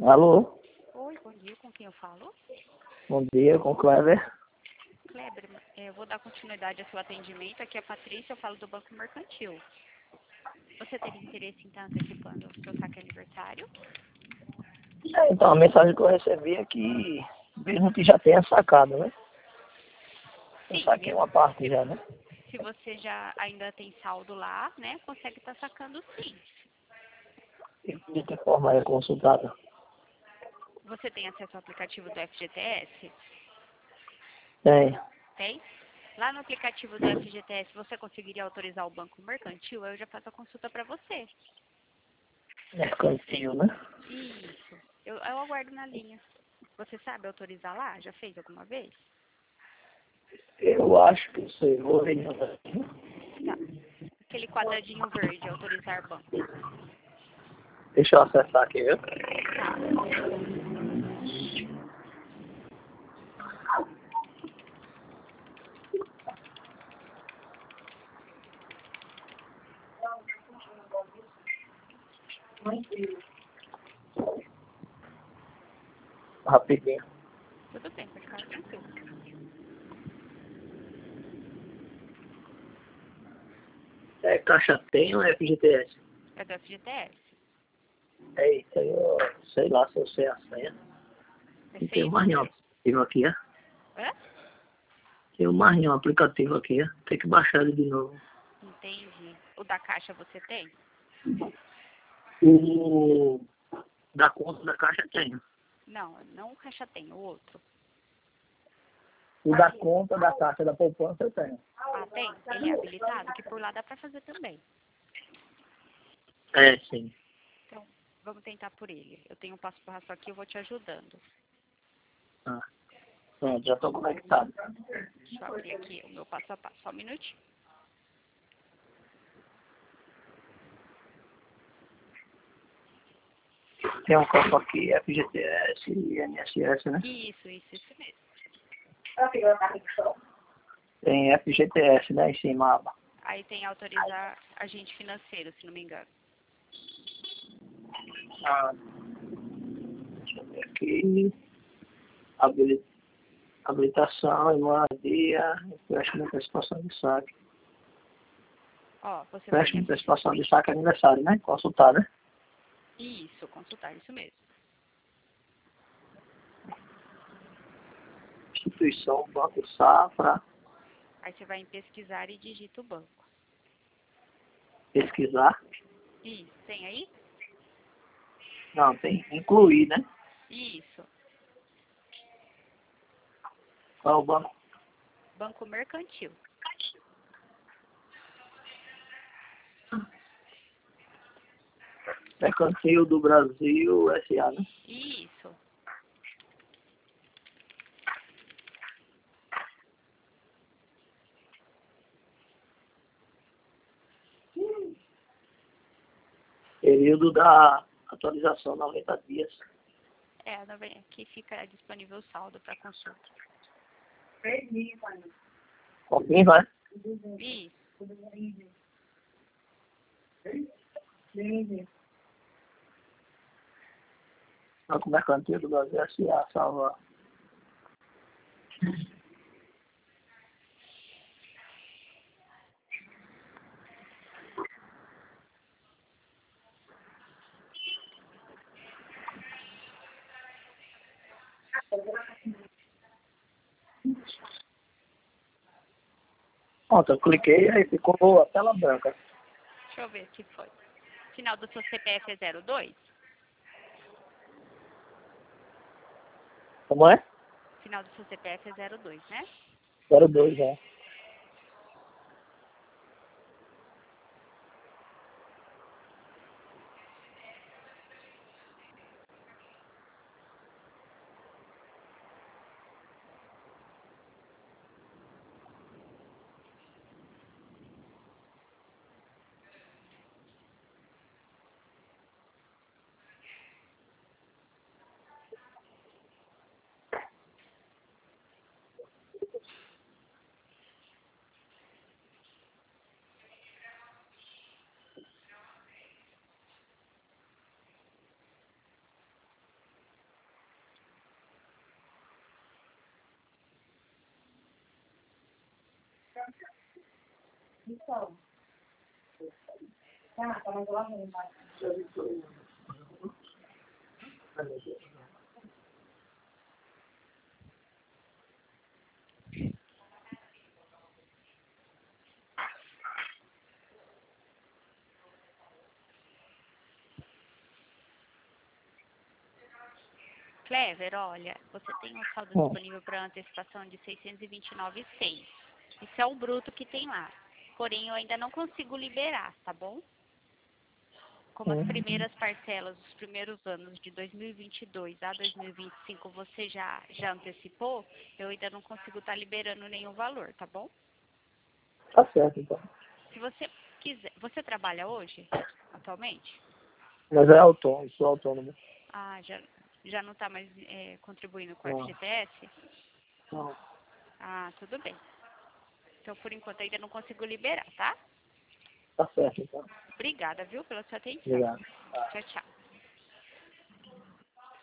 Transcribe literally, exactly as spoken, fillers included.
Alô? Oi, bom dia, com quem eu falo? Bom dia, com o Clever. Kleber, eh, eu vou dar continuidade ao seu atendimento. Aqui é a Patrícia, eu falo do Banco Mercantil. Você teria interesse em estar antecipando o seu saque aniversário? É, então, a mensagem que eu recebi é que, mesmo que já tenha sacado, né? Eu Sim, saquei mesmo uma parte se, já, né? se você já ainda tem saldo lá, né, consegue estar sacando sim. E de que forma é consultada? Você tem acesso ao aplicativo do F G T S? Tem. Tem? Lá no aplicativo do F G T S você conseguiria autorizar o Banco Mercantil? Eu já faço a consulta para você. Mercantil, né? Isso. Eu, eu aguardo na linha. Você sabe autorizar lá? Já fez alguma vez? Eu acho que sei. Vou ver. Tá. Aquele quadradinho verde, autorizar banco. Deixa eu acessar aqui, viu? Tá. Rapidinho. Tudo bem, pode ficar tranquilo. É Caixa Tem ou é F G T S? É do F G T S. É isso aí, eu sei lá se eu sei a senha. É E tem seis mais nenhum números. aplicativo aqui, é? Hã? Tem mais nenhum aplicativo aqui, é? Tem que baixar ele de novo. Entendi. O da caixa você tem? O da conta da Caixa tem. Não, não o caixa tem, o outro. O da conta da Caixa da poupança eu tenho. Ah, tem? Ele é habilitado? Que por lá dá pra fazer também. É, sim. Então, vamos tentar por ele. Eu tenho um passo a passo aqui, eu vou te ajudando. Ah, pronto, já estou conectado. Deixa eu abrir aqui o meu passo a passo. Só um minutinho. Tem um campo aqui, F G T S e I N S S, né? Isso, isso, isso mesmo. Tem F G T S, né, em cima a aba. Aí tem autorizar agente financeiro, se não me engano. Ah, deixa eu ver aqui. Habili- Habilitação, moradia, empréstimo de antecipação de saque. Ó, você vai Empréstimo em... de antecipação de saque é aniversário, né? Consultar, né? Isso, consultar, isso mesmo. Instituição, Banco Safra, Aí você vai em pesquisar e digita o banco. pesquisar. Isso, tem aí? Não, tem incluir, né? Isso. Qual é o banco? Banco Mercantil. Mercantil do Brasil, S A, né? Isso. Período da atualização, noventa dias. É, não vem aqui, fica disponível o saldo para consulta. Quem vai? Isso. Banco Mercantil do Brasil, S A, salva. Pronto, eu cliquei aí ficou a tela branca. Deixa eu ver se foi. Final do seu C P F é zero dois? Como é? Final do seu C P F é zero dois, né? zero dois, é. Então, tá, tá mais lá mesmo. Clever, olha, você tem um saldo Hum. disponível para antecipação de seiscentos e vinte e nove vírgula seis. Isso é o bruto que tem lá. Porém, eu ainda não consigo liberar, tá bom? Como as Hum. primeiras parcelas, os primeiros anos de dois mil e vinte e dois a dois mil e vinte e cinco você já, já antecipou, eu ainda não consigo estar liberando nenhum valor, tá bom? Tá certo, então. Se você quiser, você trabalha hoje, atualmente? Mas é autônomo, sou autônomo. Ah, já, já não está mais é, contribuindo com o Não. F G T S? Não. Ah, tudo bem. Então, por enquanto, ainda não consigo liberar, tá? Tá certo, então. Obrigada, viu, pela sua atenção. Obrigado. Tchau, tchau.